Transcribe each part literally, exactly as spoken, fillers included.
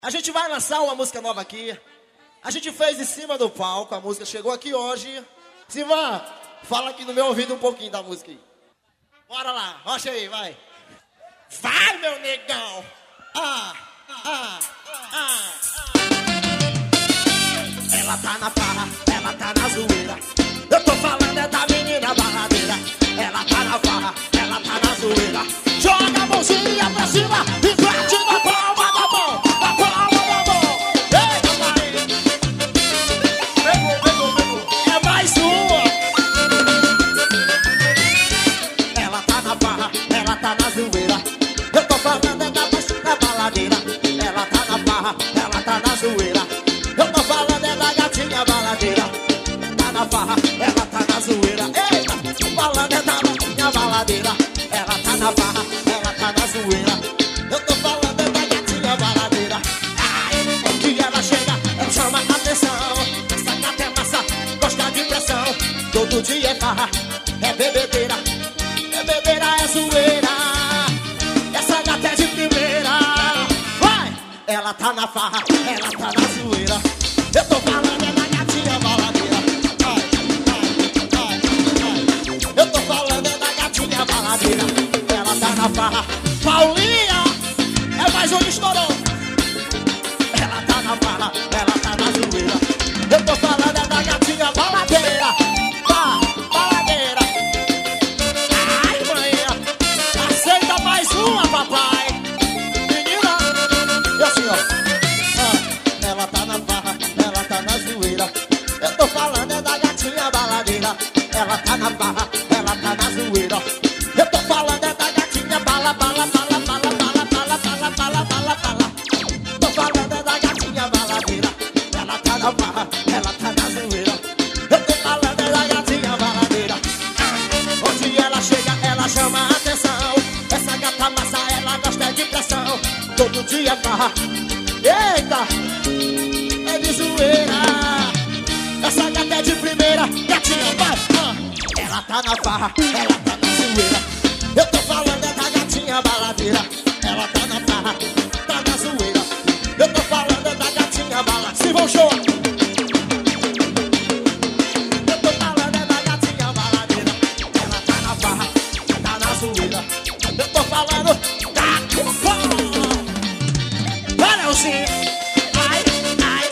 A gente vai lançar uma música nova aqui. A gente fez em cima do palco, a música chegou aqui hoje. Sivan, fala aqui no meu ouvido um pouquinho da música aí. Bora lá, rocha aí, vai. Vai, meu negão! Ah, ah, ah, ah. Ela tá na farra, ela tá na zoeira. Eu tô falando é da menina baladeira. Ela tá na farra, ela tá na zoeira. Joga a mãozinha pra cima e bate na palma da mão. Na palma da mão. Eita, vai. Pegou, pegou, pegou. É mais uma. Ela tá na farra, ela tá na zoeira. Eu tô falando é da menina baladeira. Ela tá na farra, ela tá na zoeira. Eu tô falando é da gatinha baladeira. Tá na farra, ela tá na zoeira. Eita, falando é da gatinha baladeira. Ela tá na farra, ela tá na zoeira. Eu tô falando é da gatinha baladeira. Ai, onde ela chega, ela chama a atenção. Essa gata é massa, gosta de pressão. Todo dia é farra, é bebedeira. Bebedeira é zoeira. Essa gata é de primeira. Vai! Ela tá na farra, ela tá na zoeira. Eu tô falando é da gatinha baladeira. Ai, ai, ai, ai. Eu tô falando é da gatinha baladeira. Ela tá na farra. Paulinha é mais um estourão. Ela tá na farra, ela tá na zoeira. Eu tô falando é da gatinha baladeira. Tá, baladeira. Ai, mãe, aceita mais uma, papai. Menina, e assim, ó. Ah, ela tá na farra, ela tá na zoeira. Eu tô falando é da gatinha baladeira. Ela tá na farra, ela tá na zoeira. Eu tô falando é da gatinha bala, bala, bala, bala, bala, bala, bala, bala, bala, bala. Tô falando é da gatinha baladeira. Ela tá na farra, ela tá na zoeira. Eu tô falando é da gatinha baladeira. Onde ela chega, ela chama a atenção. Essa gata massa, ela gosta de pressão. Todo dia farra. Eita, é de zoeira. Essa gata é de primeira. Gatinha, vai, ah. Ela tá na farra, ela tá na zoeira. Eu tô falando é da gatinha baladeira. Ela tá na farra, tá na zoeira. Eu tô falando é da gatinha baladeira. Se vão show. Eu tô falando é da gatinha baladeira. Ela tá na farra, tá na zoeira. Eu tô falando da... Olha o sim. Ai, ai.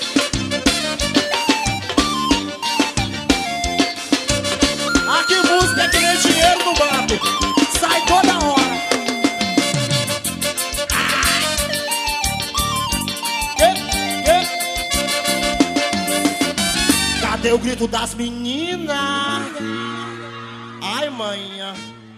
Aqui música é que nem dinheiro no banco. Sai toda hora. Ai. Que, que? Cadê o grito das meninas? Ai, manhã.